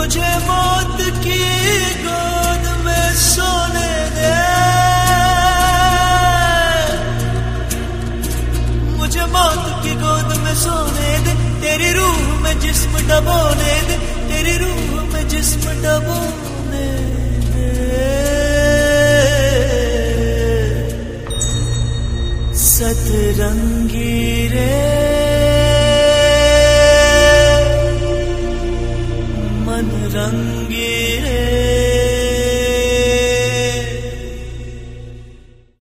मुझे मौत की गोद में सोने दे, मुझे मौत की गोद में सोने दे, तेरी रूह में जिस्म डबोने दे, तेरी रूह में जिस्म डबोने दे। सतरंगी